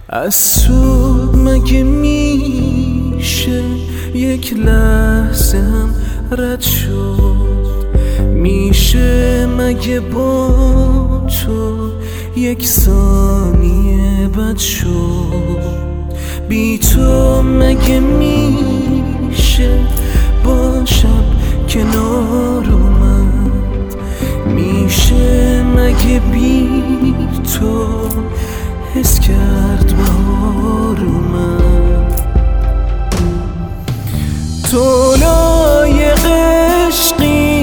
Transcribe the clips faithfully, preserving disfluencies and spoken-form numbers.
از تو مگه میشه یک لحظه هم رد شد؟ میشه مگه با تو یک ثانیه بد شد؟ بی تو مگه میشه با شب کنار اومد؟ میشه مگه بی تو حس کرد بهار اومد؟ تو لایق عشقی،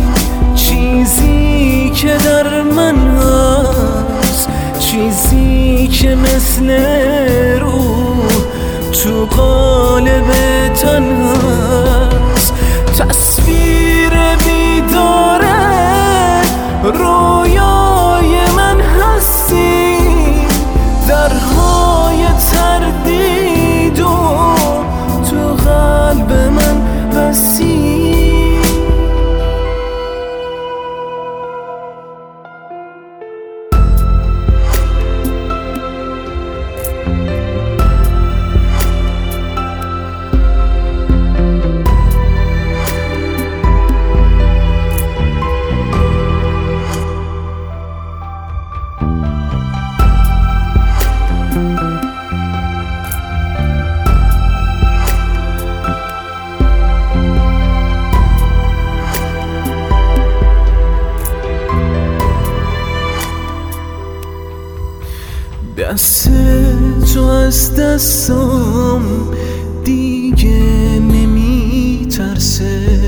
چیزی که در من هست، چیزی که مثل روح تو قالب تن هست. تصویر بیداره رویای من هستی، درهای تردید و تو قلب من بستی. دست تو از دستم دیگه نمی ترسه،